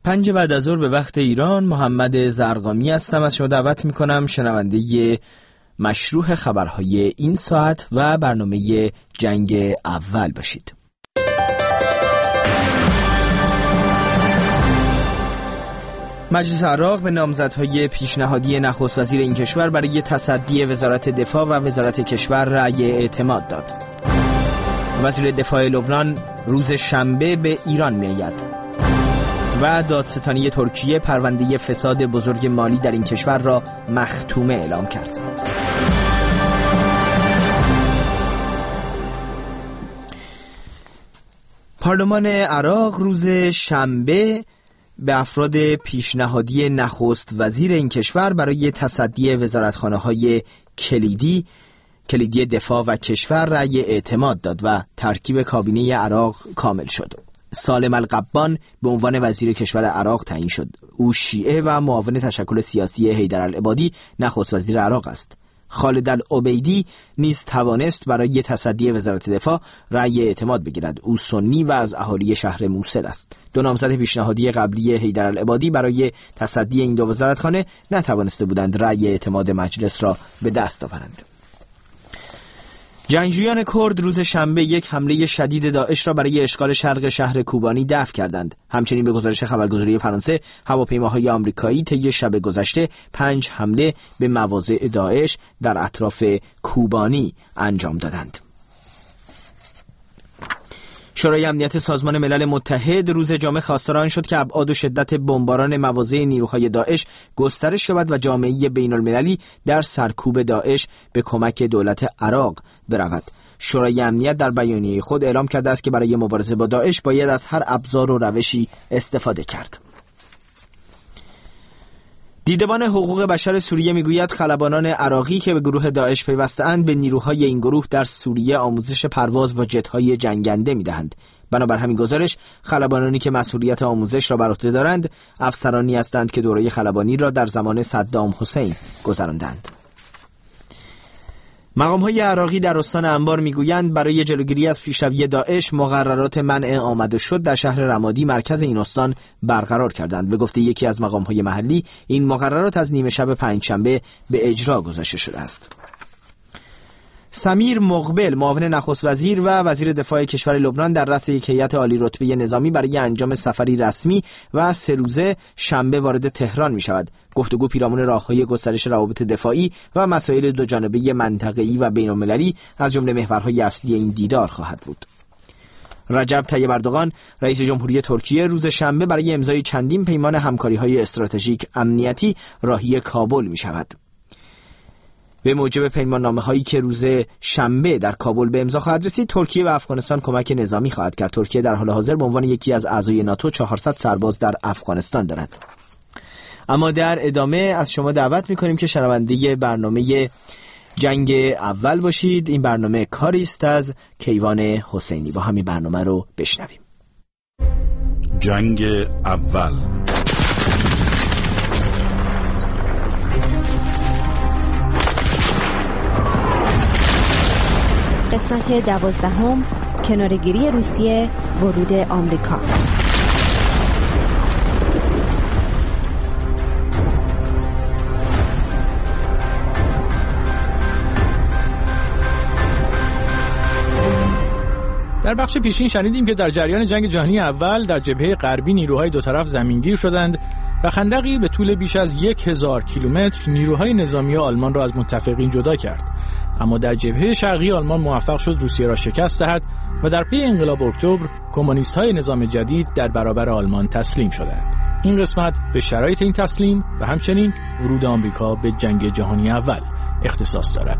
5 بعد از ظهر به وقت ایران. محمد زرقامی هستم. از شما دعوت میکنم شنونده مشروح خبرهای این ساعت و برنامه جنگ اول باشید. مجلس عراق به نامزدهای پیشنهادی نخست وزیر این کشور برای تصدی وزارت دفاع و وزارت کشور رأی اعتماد داد. وزیر دفاع لبنان روز شنبه به ایران می‌آید و دادستانی ترکیه پرونده فساد بزرگ مالی در این کشور را مختومه اعلام کرد. پارلمان عراق روز شنبه به افراد پیشنهادی نخست وزیر این کشور برای تصدی وزارتخانه‌های کلیدی دفاع و کشور رأی اعتماد داد و ترکیب کابینه عراق کامل شد. سالم القبان به عنوان وزیر کشور عراق تعیین شد. او شیعه و معاون تشکل سیاسی حیدرالعبادی نخست وزیر عراق است. خالد العبیدی نیز توانست برای تصدی وزارت دفاع رأی اعتماد بگیرد. او سنی و از اهالی شهر موصل است. 2 نامزد پیشنهادی قبلی حیدرالعبادی برای تصدی این 2 وزارتخانه نتوانسته بودند رأی اعتماد مجلس را به دست آورند. جنگجویان کرد روز شنبه یک حمله شدید داعش را برای اشغال شرق شهر کوبانی دفع کردند. همچنین به گزارش خبرگزاری فرانسه هواپیماهای آمریکایی طی شب گذشته 5 حمله به مواضع داعش در اطراف کوبانی انجام دادند. شورای امنیت سازمان ملل متحد روز جمعه خواستار آن شد که ابعاد و شدت بمباران مواضع نیروهای داعش گسترش یابد و جامعه بین المللی در سرکوب داعش به کمک دولت عراق برود. شورای امنیت در بیانیه خود اعلام کرده است که برای مبارزه با داعش باید از هر ابزار و روشی استفاده کرد. دیدبان حقوق بشر سوریه میگوید خلبانان عراقی که به گروه داعش پیوسته‌اند به نیروهای این گروه در سوریه آموزش پرواز با جت‌های جنگنده می‌دهند. بنابر همین گزارش خلبانانی که مسئولیت آموزش را بر عهده دارند افسرانی هستند که دوره خلبانی را در زمان صدام حسین گذراندند. مقام‌های عراقی در استان انبار میگویند برای جلوگیری از پیشروی داعش مقررات منع آمد و شد در شهر رمادی مرکز این استان برقرار کردند. به گفته یکی از مقام‌های محلی این مقررات از نیمه شب پنجشنبه به اجرا گذاشته شده است. سمیر مقبل معاون نخست وزیر و وزیر دفاع کشور لبنان در رأس یک هیئت عالی رتبه نظامی برای انجام سفری رسمی و 3 روزه شنبه وارد تهران می شود. گفتگو پیرامون راه‌های گسترش روابط دفاعی و مسائل دوجانبه منطقه‌ای و بین‌المللی از جمله محورهای اصلی این دیدار خواهد بود. رجب طیب اردوغان رئیس جمهوری ترکیه روز شنبه برای امضای چندین پیمان همکاری‌های استراتژیک امنیتی راهی کابل می شود. به موجب پیماننامه‌هایی که روز شنبه در کابل به امضا خواهد رسید، ترکیه و افغانستان کمک نظامی خواهد کرد. ترکیه در حال حاضر به عنوان یکی از اعضای ناتو 400 سرباز در افغانستان دارد. اما در ادامه از شما دعوت می‌کنیم که شنونده برنامه جنگ اول باشید. این برنامه کاری است از کیوان حسینی. با همین برنامه رو بشنویم. جنگ اول. قسمت 12 کناره‌گیری روسیه ورود آمریکا. در بخش پیشین شنیدیم که در جریان جنگ جهانی اول در جبهه غربی نیروهای دو طرف زمینگیر شدند و خندقی به طول بیش از 1000 کیلومتر نیروهای نظامی آلمان را از متفقین جدا کرد. اما در جبهه شرقی آلمان موفق شد روسیه را شکست دهد و در پی انقلاب اکتبر کمونیست‌های نظام جدید در برابر آلمان تسلیم شدند. این قسمت به شرایط این تسلیم و همچنین ورود آمریکا به جنگ جهانی اول اختصاص دارد.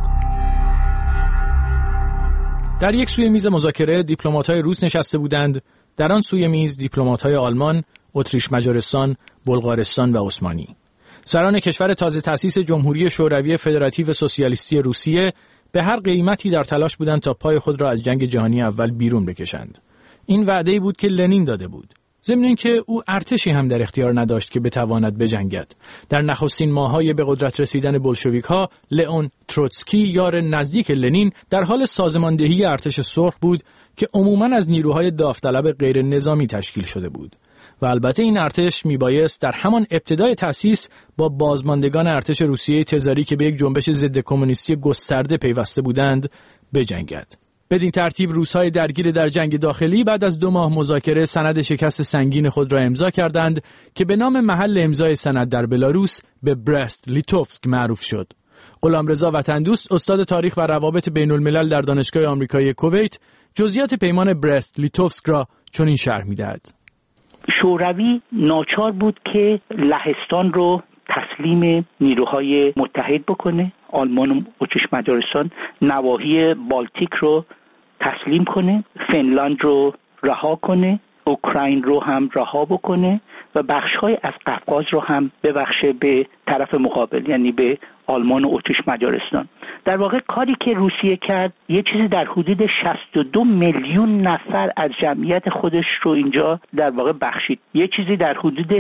در یک سوی میز مذاکره دیپلمات‌های روس نشسته بودند، در آن سوی میز دیپلمات‌های آلمان، اتریش مجارستان، بلغارستان و عثمانی. سران کشور تازه تأسیس جمهوری شوروی فدراتیو سوسیالیستی روسیه به هر قیمتی در تلاش بودند تا پای خود را از جنگ جهانی اول بیرون بکشند. این وعده‌ای بود که لنین داده بود. ضمن اینکه او ارتشی هم در اختیار نداشت که بتواند بجنگد. در نخستین ماه‌های به قدرت رسیدن بولشویک‌ها، لئون تروتسکی یار نزدیک لنین در حال سازماندهی ارتش سرخ بود که عموماً از نیروهای داوطلب غیر نظامی تشکیل شده بود. و البته این ارتش میبایست در همان ابتدای تأسیس با بازماندگان ارتش روسیه تزاری که به یک جنبش ضد کمونیستی گسترده پیوسته بودند بجنگد. بدین ترتیب روس‌های درگیر در جنگ داخلی بعد از 2 ماه مذاکره سند شکست سنگین خود را امضا کردند که به نام محل امضای سند در بلاروس به برست لیتوفسک معروف شد. غلامرضا وطن‌دوست، استاد تاریخ و روابط بین‌الملل در دانشگاه آمریکایی کویت، جزئیات پیمان برست لیتوفسک را چنین شرح می‌دهد. شوروی ناچار بود که لهستان رو تسلیم نیروهای متحد بکنه، آلمان و اتریش مجارستان، نواحی بالتیک رو تسلیم کنه، فنلاند رو رها کنه، اوکراین رو هم رها بکنه و بخش‌های از قفقاز رو هم ببخشه به طرف مقابل، یعنی به آلمان و اتریش مجارستان. در واقع کاری که روسیه کرد یه چیزی در حدود 62 میلیون نفر از جمعیت خودش رو اینجا در واقع بخشید. یه چیزی در حدود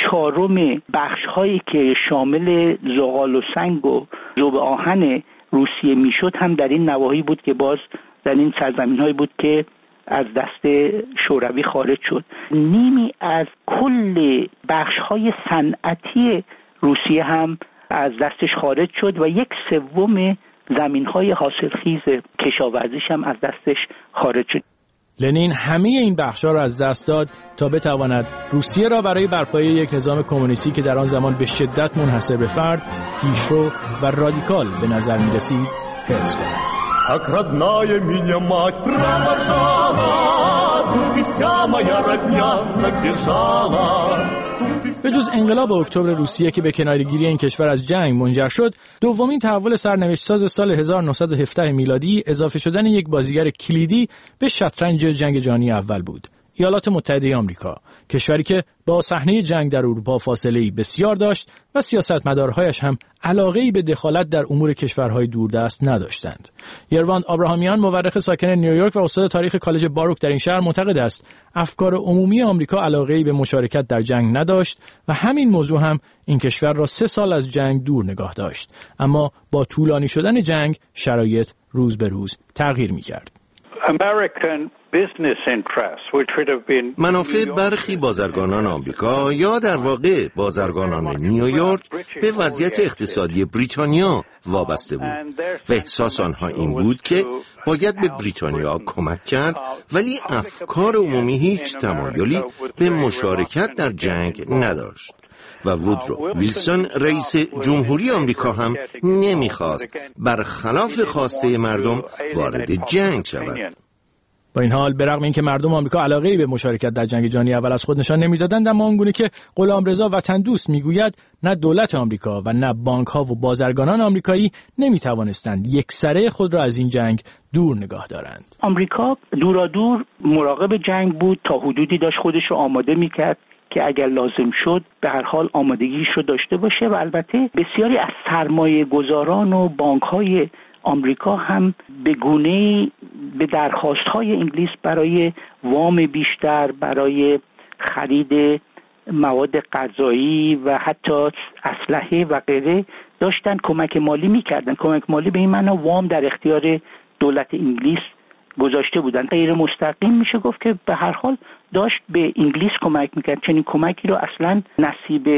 3/4 بخش‌هایی که شامل زغال و سنگ و ذوب آهن روسیه میشد هم در این نواحی بود که باز در این سرزمین‌هایی بود که از دست شوروی خارج شد. نیمی از کل بخش‌های صنعتی روسیه هم از دستش خارج شد و 1/3 زمین‌های حاصلخیز کشاورزیش هم از دستش خارج شد. لنین همه این بخش‌ها را از دست داد تا بتواند روسیه را برای برپایی یک نظام کمونیستی که در آن زمان به شدت منحصر به فرد، پیشرو و رادیکال به نظر می‌رسید حفظ کند. Как родная меня мать провожала, тут и вся моя родня набежала. به جز انقلاب اکتبر روسیه که به کناره‌گیری این کشور از جنگ منجر شد، دومین تحول سرنوشت‌ساز سال 1917 میلادی اضافه شدن یک بازیگر کلیدی به شطرنج جنگ جهانی اول بود. ایالات متحده آمریکا، کشوری که با صحنه جنگ در اروپا فاصله‌ای بسیار داشت و سیاستمدارهایش هم علاقه‌ای به دخالت در امور کشورهای دوردست نداشتند. یرواند آبراهامیان، مورخ ساکن نیویورک و استاد تاریخ کالج باروک در این شهر، معتقد است افکار عمومی آمریکا علاقه‌ای به مشارکت در جنگ نداشت و همین موضوع هم این کشور را 3 سال از جنگ دور نگاه داشت. اما با طولانی شدن جنگ شرایط روز به روز تغییر می‌کرد. منافع برخی بازرگانان آمریکا یا در واقع بازرگانان نیویورک به وضعیت اقتصادی بریتانیا وابسته بود و احساس آنها این بود که باید به بریتانیا کمک کرد، ولی افکار عمومی هیچ تمایلی به مشارکت در جنگ نداشت و وودرو ویلسون رئیس جمهوری آمریکا هم نمیخواست برخلاف خواسته مردم وارد جنگ شود. با این حال برغم اینکه مردم آمریکا علاقه‌ای به مشارکت در جنگ جهانی اول از خود نشان نمی‌دادند، اما آنگونه که غلامرضا وطن‌دوست می‌گوید نه دولت آمریکا و نه بانک‌ها و بازرگانان آمریکایی نمی‌توانستند یکسره خود را از این جنگ دور نگاه دارند. آمریکا دورادور مراقب جنگ بود، تا حدودی داشت خودش رو آماده می‌کرد که اگر لازم شد به هر حال آمادگیش رو داشته باشه و البته بسیاری از سرمایه گذاران و بانک‌های آمریکا هم به گونه‌ای به درخواست‌های انگلیس برای وام بیشتر، برای خرید مواد غذایی و حتی اسلحه و غیره داشتن کمک مالی می‌کردن. کمک مالی به این معنی وام در اختیار دولت انگلیس گذاشته بودن. غیر مستقیم میشه گفت که به هر حال داشت به انگلیس کمک می‌کرد. چنین کمکی رو اصلاً نصیب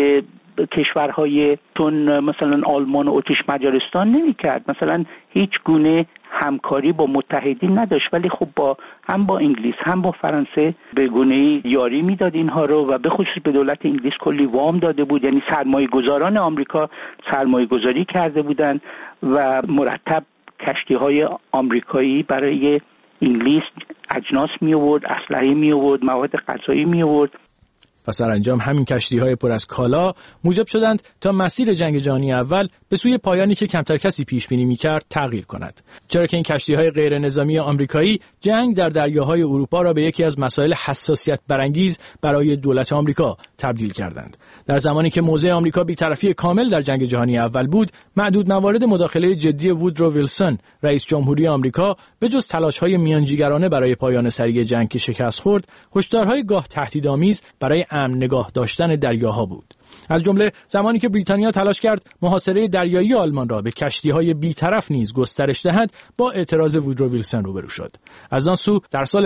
کشورهای چون مثلا آلمان و اتریش مجارستان نمی‌کرد. مثلا هیچ گونه همکاری با متحدین نداشت، ولی خب هم با انگلیس هم با فرانسه به گونه‌ای یاری میداد اینها رو و به خصوص به دولت انگلیس کلی وام داده بود. یعنی سرمایه گذاران آمریکا سرمایه گذاری کرده بودند و مرتب کشتی‌های آمریکایی برای انگلیس اجناس می آورد، اسلحه می آورد، مواد غذایی می آورد. و سرانجام همین کشتی‌های پر از کالا موجب شدند تا مسیر جنگ جهانی اول به سوی پایانی که کمتر کسی پیش بینی می‌کرد تغییر کند، چرا که این کشتی‌های غیر نظامی آمریکایی جنگ در دریاهای اروپا را به یکی از مسائل حساسیت برانگیز برای دولت آمریکا تبدیل کردند. در زمانی که موضع آمریکا بی‌طرفی کامل در جنگ جهانی اول بود، معدود موارد مداخله جدی وودرو ویلسون رئیس جمهوری آمریکا به جز تلاش‌های میانجیگرانه برای پایان سریع جنگ که شکست خورد، هشدارهای گاه تهدیدآمیز برای امن نگاه داشتن دریاها بود. از جمله زمانی که بریتانیا تلاش کرد محاصره دریایی آلمان را به کشتی‌های بی‌طرف نیز گسترش دهد، با اعتراض وودرو ویلسون روبرو شد. از آن سو در سال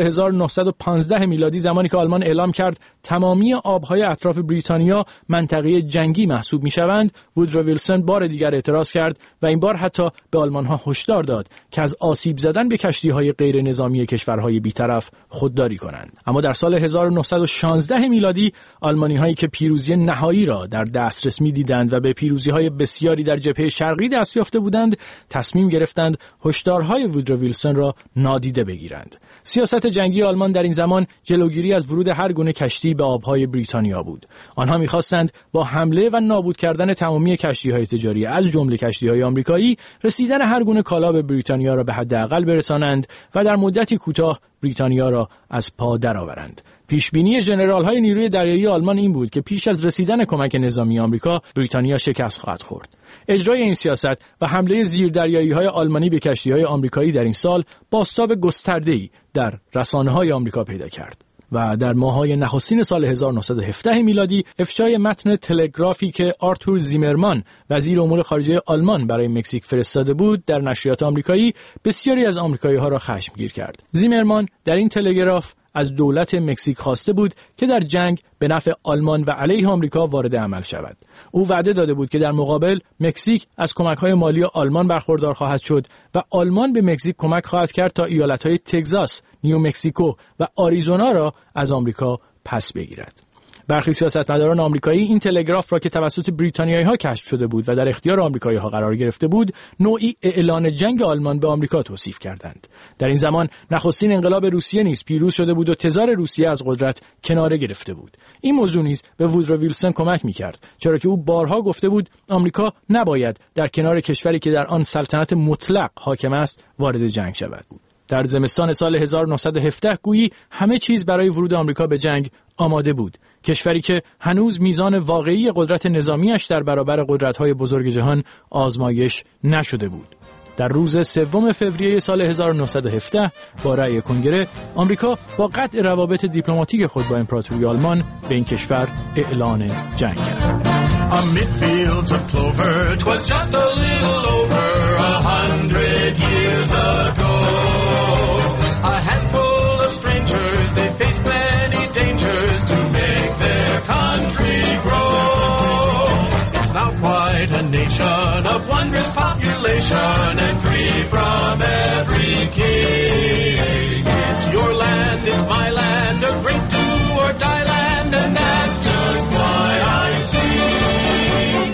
1915 میلادی زمانی که آلمان اعلام کرد تمامی آب‌های اطراف بریتانیا منطقه جنگی محسوب می‌شوند، وودرو ویلسون بار دیگر اعتراض کرد و این بار حتی به آلمان‌ها هشدار داد که از آسیب زدن به کشتی‌های غیر نظامی کشورهای بی‌طرف خودداری کنند. اما در سال 1916 میلادی آلمانی‌هایی که پیروزی نهایی را در دسترس می‌دیدند و به پیروزی‌های بسیاری در جبهه شرقی دست یافته بودند، تصمیم گرفتند هشدارهای وودرو ویلسون را نادیده بگیرند. سیاست جنگی آلمان در این زمان جلوگیری از ورود هر گونه کشتی به آب‌های بریتانیا بود. آنها می‌خواستند با حمله و نابود کردن تمامی کشتی‌های تجاری از جمله کشتی‌های آمریکایی رسیدن هر گونه کالا به بریتانیا را به حداقل برسانند و در مدتی کوتاه بریتانیا را از پا درآورند. پیشبینی ژنرال‌های نیروی دریایی آلمان این بود که پیش از رسیدن کمک نظامی آمریکا، بریتانیا شکست خواهد خورد. اجرای این سیاست و حمله زیردریایی‌های آلمانی به کشتی‌های آمریکایی در این سال بازتاب گسترده‌ای در رسانه‌های آمریکا پیدا کرد. و در ماه‌های نخستین سال 1917 میلادی افشای متن تلگرافی که آرتور زیمرمان وزیر امور خارجه آلمان برای مکزیک فرستاده بود در نشریات آمریکایی بسیاری از آمریکایی‌ها را خشمگیر کرد. زیمرمان در این تلگراف از دولت مکزیک خواسته بود که در جنگ به نفع آلمان و علیه آمریکا وارد عمل شود. او وعده داده بود که در مقابل مکزیک از کمک‌های مالی آلمان برخوردار خواهد شد و آلمان به مکزیک کمک خواهد کرد تا ایالت‌های تگزاس، نیومکسیکو و آریزونا را از آمریکا پس بگیرد. برخی سیاستمداران آمریکایی این تلگراف را که توسط بریتانیایی‌ها کشف شده بود و در اختیار آمریکایی‌ها قرار گرفته بود، نوعی اعلان جنگ آلمان به آمریکا توصیف کردند. در این زمان نخستین انقلاب روسیه نیز پیروز شده بود و تزار روسیه از قدرت کناره گرفته بود. این موضوع نیز به وودرو ویلسون کمک می‌کرد، چرا که او بارها گفته بود آمریکا نباید در کنار کشوری که در آن سلطنت مطلق حاکم است وارد جنگ شود. در زمستان سال 1917 گویی همه چیز برای ورود آمریکا به جنگ آماده بود. کشوری که هنوز میزان واقعی قدرت نظامیش در برابر قدرت‌های بزرگ جهان آزمایش نشده بود. در روز 3 فوریه سال 1917 با رأی کنگره، آمریکا با قطع روابط دیپلماتیک خود با امپراتوری آلمان به این کشور اعلان جنگ کرد. Amid fields of clover, 'twas just a little over 100 years ago. A handful of strangers, they faced many dangers to make their country grow. It's now quite a nation of wondrous population and free from every king. It's your land, it's my land, a great do or die land, and that's just why I sing.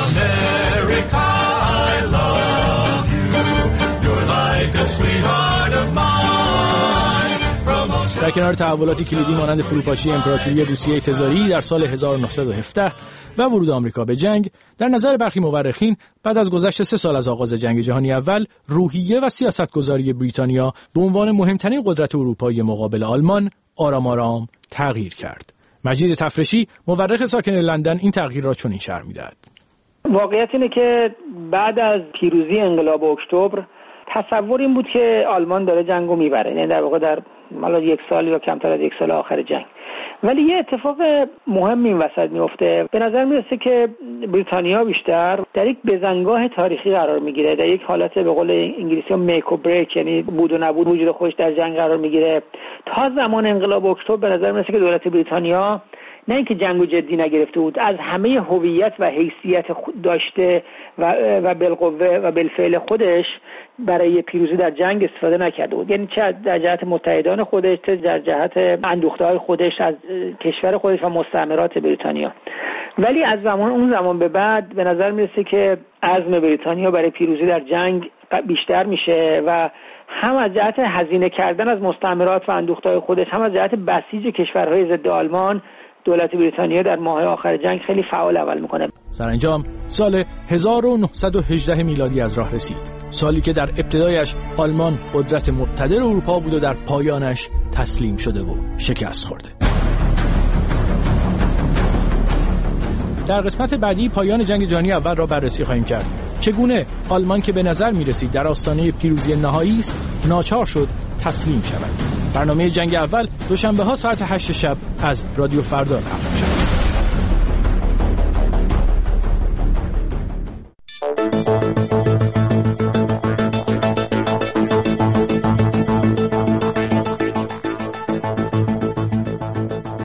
America, I love you. You're like a sweetheart of mine. در کنار تحولاتی کلیدی مانند فروپاشی امپراتوری روسیه تزاری در سال 1917 و ورود آمریکا به جنگ، در نظر برخی مورخین بعد از گذشت 3 سال از آغاز جنگ جهانی اول، روحیه و سیاستگذاری بریتانیا به عنوان مهمترین قدرت اروپایی مقابل آلمان آرام آرام تغییر کرد. مجید تفرشی، مورخ ساکن لندن، این تغییر را چنین شرح می‌دهد. واقعیت اینه که بعد از پیروزی انقلاب اکتبر تصور این بود که آلمان داره جنگو میبره، یعنی در واقع در حالا 1 سال یا کمتر از 1 سال آخر جنگ. ولی یه اتفاق مهم این وسط میفته. به نظر میرسه که بریتانیا بیشتر در یک بزنگاه تاریخی قرار میگیره، در یک حالت به قول انگلیسی میک و بریک، یعنی بود و نبود وجود خودش در جنگ قرار میگیره. تا زمان انقلاب اکتبر به نظر میرسه که دولت بریتانیا نه اینکه جنگو جدی نگرفته بود، از همه هویت و حیثیت داشته و بالقوه و بالفعل خودش برای پیروزی در جنگ استفاده نکرده بود. یعنی چه در جهت متحدان خودش، چه در جهت اندوخته‌های خودش از کشور خودش و مستعمرات بریتانیا. ولی از اون زمان به بعد به نظر میرسه که عزم بریتانیا برای پیروزی در جنگ بیشتر میشه و هم از جهت هزینه کردن از مستعمرات و اندوخته‌های خودش، هم از جهت بسیج کشورهای ضد آلمان، دولت بریتانیا در ماه آخر جنگ خیلی فعال عمل میکنه. سرانجام سال 1918 میلادی از راه رسید، سالی که در ابتدایش آلمان قدرت مقتدر اروپا بود و در پایانش تسلیم شده و شکست خورده. در قسمت بعدی پایان جنگ جهانی اول را بررسی خواهیم کرد. چگونه آلمان که به نظر می‌رسید در آستانه پیروزی نهایی است، ناچار شد تسلیم شود. برنامه جنگ اول دوشنبه‌ها ساعت 8 شب از رادیو فردا پخش می‌شود.